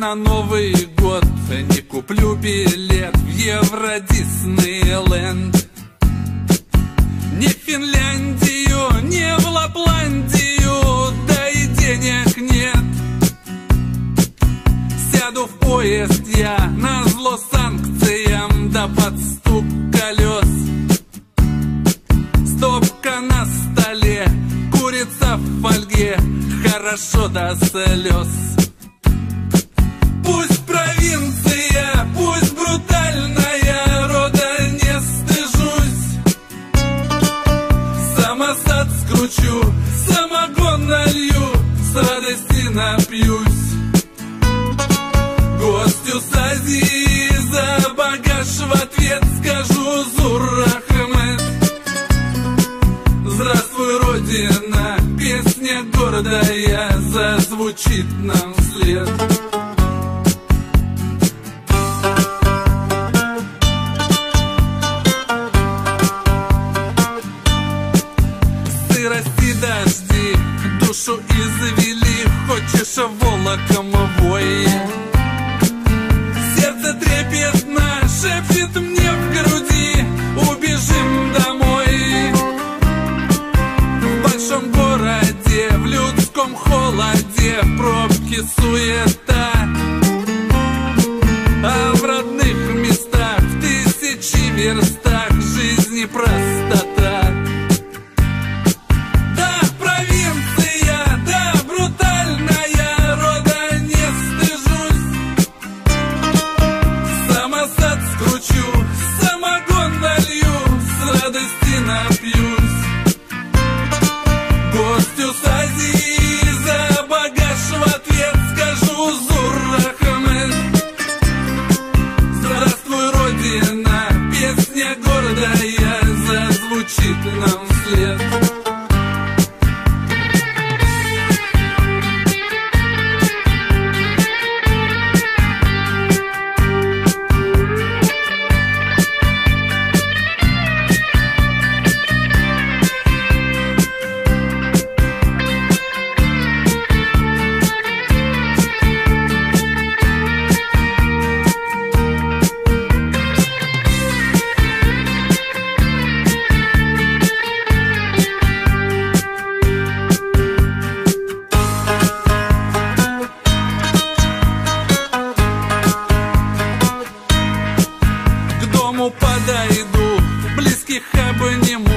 на Новый год не куплю билет в Евро Диснейленд. Не в Финляндию, не в Лапландию, да и денег нет. Сяду в поезд я назло санкциям, да под стук колес. Стопка на столе, курица в фольге, хорошо до слез. Пусть провинция, пусть брутальная, рода не стыжусь. Самосад скручу, самогон налью, с радости напьюсь. Гостю с Азии за багаж в ответ скажу Зур Ахмед. Здравствуй, Родина, песня гордая зазвучит нам вслед. Сырости дожди душу извели, хочешь волоком вой. Сердце трепетно шепчет мне в груди: убежим домой. В большом городе, в людском холоде, пробки, суета, а в родных местах, в тысячи верстах, жизни простота. Да, провинция, да, брутальная, рода не стыжусь. Самосад скручу, самогон налью, с радости напьюсь. Гостю с Азии за багаж в ответ скажу Зур Ахмед. Здравствуй, Родина, песня гордая зазвучит нам вслед. Подойду, близких обниму,